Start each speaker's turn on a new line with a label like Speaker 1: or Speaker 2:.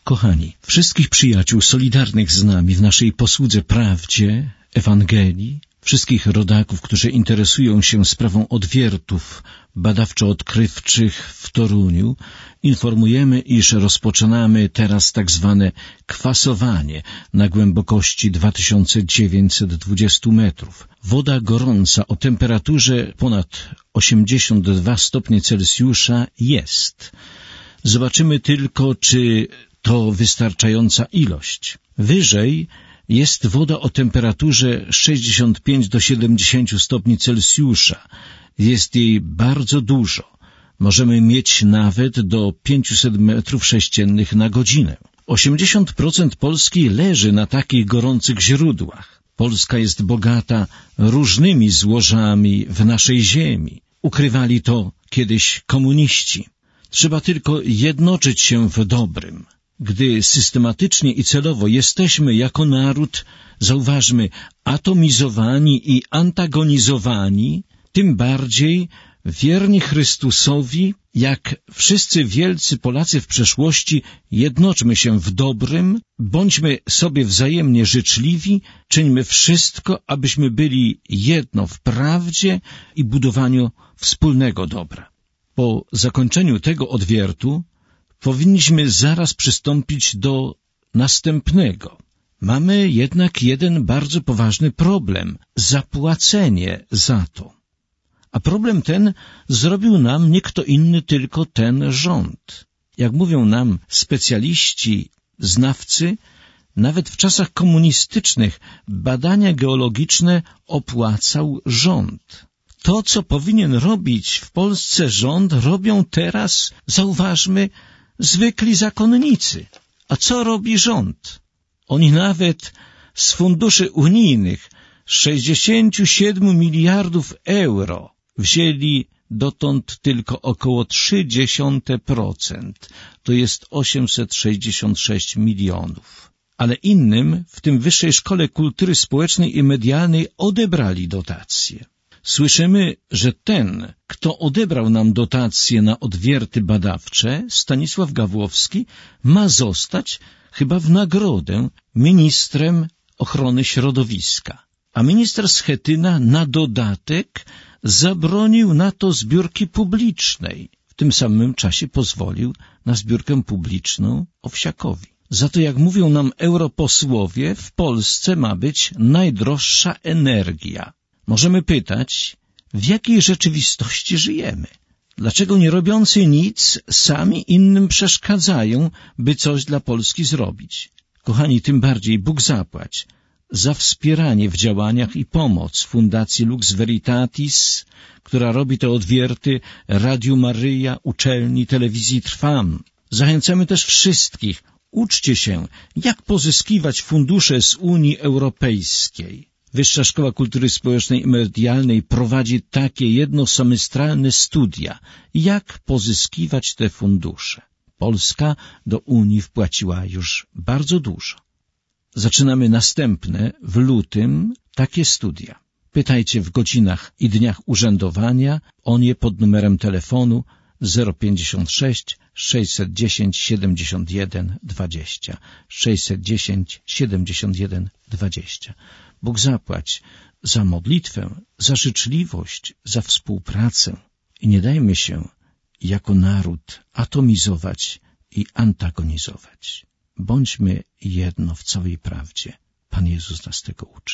Speaker 1: Kochani, wszystkich przyjaciół solidarnych z nami w naszej posłudze prawdzie, Ewangelii, wszystkich rodaków, którzy interesują się sprawą odwiertów badawczo-odkrywczych w Toruniu, informujemy, iż rozpoczynamy teraz tak zwane kwasowanie na głębokości 2920 metrów. Woda gorąca o temperaturze ponad 82 stopnie Celsjusza jest. Zobaczymy tylko, czy to wystarczająca ilość. Wyżej jest woda o temperaturze 65 do 70 stopni Celsjusza. Jest jej bardzo dużo. Możemy mieć nawet do 500 metrów sześciennych na godzinę. 80% Polski leży na takich gorących źródłach. Polska jest bogata różnymi złożami w naszej ziemi. Ukrywali to kiedyś komuniści. Trzeba tylko jednoczyć się w dobrym. Gdy systematycznie i celowo jesteśmy jako naród, zauważmy, atomizowani i antagonizowani, tym bardziej wierni Chrystusowi, jak wszyscy wielcy Polacy w przeszłości, jednoczmy się w dobrym, bądźmy sobie wzajemnie życzliwi, czyńmy wszystko, abyśmy byli jedno w prawdzie i budowaniu wspólnego dobra. Po zakończeniu tego odwiertu powinniśmy zaraz przystąpić do następnego. Mamy jednak jeden bardzo poważny problem – zapłacenie za to. A problem ten zrobił nam nie kto inny, tylko ten rząd. Jak mówią nam specjaliści, znawcy, nawet w czasach komunistycznych badania geologiczne opłacał rząd. To, co powinien robić w Polsce rząd, robią teraz, zauważmy, zwykli zakonnicy. A co robi rząd? Oni nawet z funduszy unijnych 67 miliardów euro wzięli dotąd tylko około 0,3%. To jest 866 milionów. Ale innym, w tym Wyższej Szkole Kultury Społecznej i Medialnej, odebrali dotacje. Słyszymy, że ten, kto odebrał nam dotacje na odwierty badawcze, Stanisław Gawłowski, ma zostać chyba w nagrodę ministrem ochrony środowiska. A minister Schetyna na dodatek zabronił na to zbiórki publicznej. W tym samym czasie pozwolił na zbiórkę publiczną Owsiakowi. Za to, jak mówią nam europosłowie, w Polsce ma być najdroższa energia. Możemy pytać, w jakiej rzeczywistości żyjemy? Dlaczego nie robiący nic sami innym przeszkadzają, by coś dla Polski zrobić? Kochani, tym bardziej Bóg zapłać za wspieranie w działaniach i pomoc Fundacji Lux Veritatis, która robi te odwierty, Radiu Maryja, uczelni, telewizji Trwam. Zachęcamy też wszystkich, uczcie się, jak pozyskiwać fundusze z Unii Europejskiej. Wyższa Szkoła Kultury Społecznej i Medialnej prowadzi takie jednosemestralne studia, jak pozyskiwać te fundusze. Polska do Unii wpłaciła już bardzo dużo. Zaczynamy następne w lutym takie studia. Pytajcie w godzinach i dniach urzędowania o nie pod numerem telefonu 056 610 71 20 610 71 20. Bóg zapłać za modlitwę, za życzliwość, za współpracę i nie dajmy się jako naród atomizować i antagonizować. Bądźmy jedno w całej prawdzie. Pan Jezus nas tego uczy.